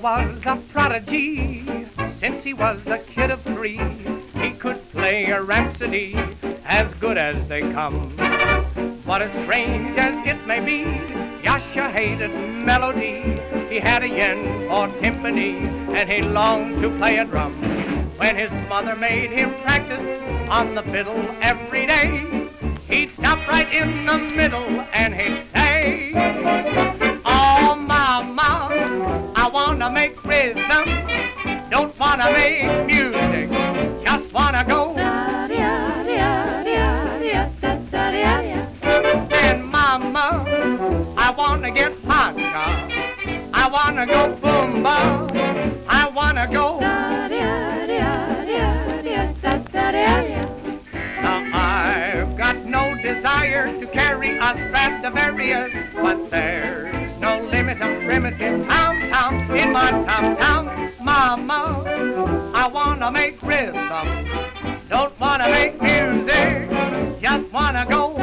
was a prodigy. Since he was a kid of 3, he could play a rhapsody as good as they come. But as strange as it may be, Yasha hated melody. He had a yen for timpani, and he longed to play a drum. When his mother made him practice on the fiddle every day, he'd stop right in the middle and he'd say, "Oh, mama, I wanna make rhythm, don't wanna make music, just wanna go." And mama, I wanna get pancha, I wanna go boomba, I wanna go. Now I've got no desire to carry a Stradivarius, but there's no limit of primitive town in my town. Mama, I wanna make rhythm, don't wanna make music, just wanna go.